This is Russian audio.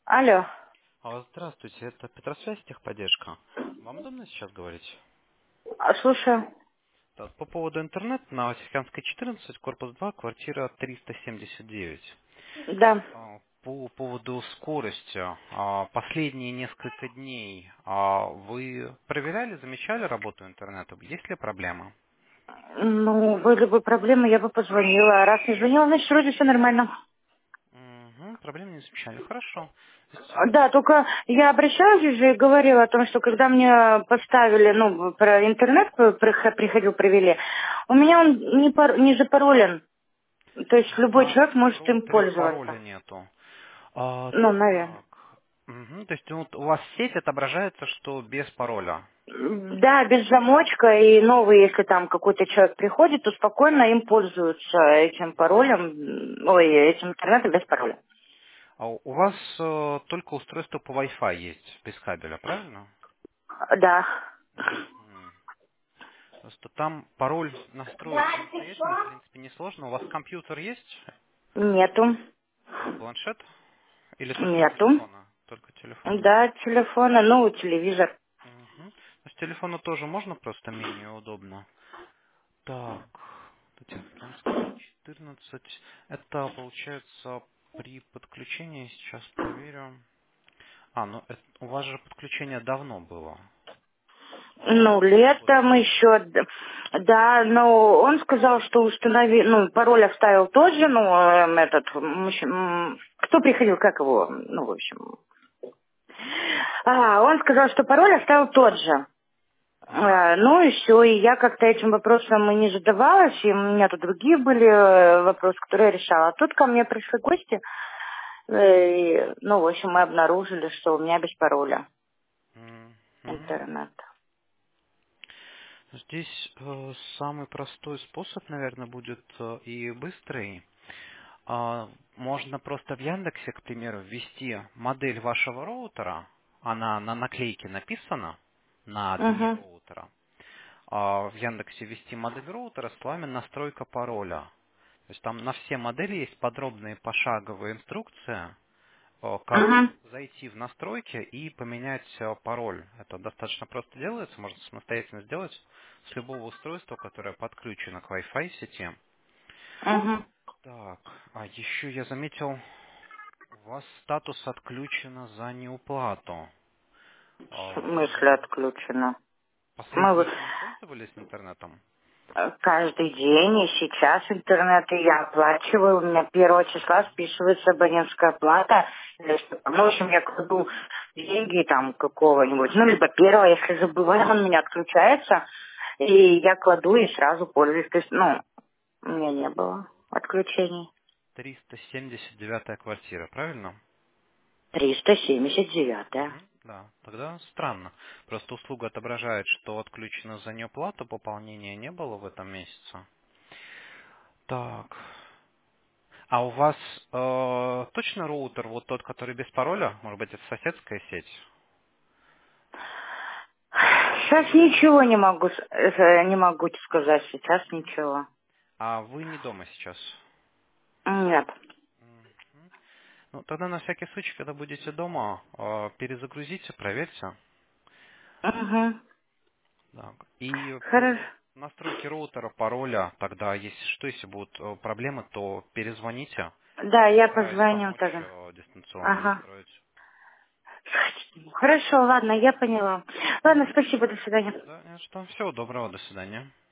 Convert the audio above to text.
Алло. Здравствуйте, это Петросвязь, техподдержка. Вам удобно сейчас говорить? Слушаю. Да, по поводу интернета на Васильковской 14, корпус 2, квартира 379. Да. По поводу скорости, последние несколько дней вы проверяли, замечали работу интернета? Есть ли проблемы? Ну, были бы проблемы, я бы позвонила. А раз не звонила, значит, вроде все нормально. Угу, проблем не замечали. Хорошо. То есть, Да, только я обращалась уже и говорила о том, что когда мне поставили, ну, про интернет приходил, провели, у меня он не запаролен. То есть у любой вас человек в может им роутере пароля пользоваться. нету. Ну, наверное. Так. Мгм, то есть вот у вас сеть отображается, что без пароля. Да, без замочка, и новый, если там какой-то человек приходит, то спокойно им пользуются этим паролем, ой, этим интернетом без пароля. У вас только устройство по Wi-Fi есть без кабеля, правильно? Да. Мгм. Просто там пароль настроить самостоятельно, в принципе, несложно. У вас компьютер есть? Нету. Планшет? Или только Нету. телефона? Только телефона. Да, телефона, ну, телевизор. Мгм. С телефона тоже можно, просто менее удобно. Так, Тихоокеанская 14. Это получается при подключении, сейчас проверю. Ну у вас же подключение давно было. Ну, Полгода летом назад. еще, да, но он сказал, что установи, ну, пароль оставил тот же, ну, этот, кто приходил, как его, ну, в общем. Он сказал, что пароль оставил тот же. Мгм. Ну и все, и я как-то этим вопросом и не задавалась, и у меня тут другие были вопросы, которые я решала. А тут ко мне пришли гости, ну, в общем, мы обнаружили, что у меня без пароля Мгм. интернет. Здесь самый простой способ, наверное, будет и быстрый. Можно просто в Яндексе, к примеру, ввести модель вашего роутера. Она на наклейке написана на дне Угу, роутера. В Яндексе ввести модель роутера словами настройка пароля. То есть там на все модели есть подробные пошаговые инструкции, как угу, зайти в настройки и поменять пароль. Это достаточно просто делается, можно самостоятельно сделать с любого устройства, которое подключено к Wi-Fi сети. угу. Так, еще я заметил, у вас статус отключено за неуплату. В смысле Вы отключено? Мы последние дни пользовались интернетом? каждый день, и сейчас интернет и я оплачиваю. У меня 1 числа списывается абонентская плата. Ну, в общем, я кладу деньги там какого-нибудь, ну, либо первого, если забываю, он у меня отключается, и я кладу и сразу пользуюсь. То есть, ну, у меня не было отключений. 379 квартира, правильно? 379. Да, тогда странно. Просто услуга отображает, что отключено за неуплату, пополнения не было в этом месяце. Так. А у вас точно роутер, вот тот, который без пароля? Может быть, это соседская сеть? Сейчас ничего не могу, не могу сказать, сейчас ничего. А вы не дома сейчас? Нет. Мгм. Ну, тогда на всякий случай, когда будете дома, перезагрузите, проверьте. Угу. Так. И Хорошо. по настройке роутера, пароля, тогда, если что, если будут проблемы, то перезвоните. Да, я Постараюсь позвоню помочь тогда. дистанционно Ага. настроить. Хорошо, ладно, я поняла. Ладно, спасибо, до свидания. Да, что, всего доброго, до свидания.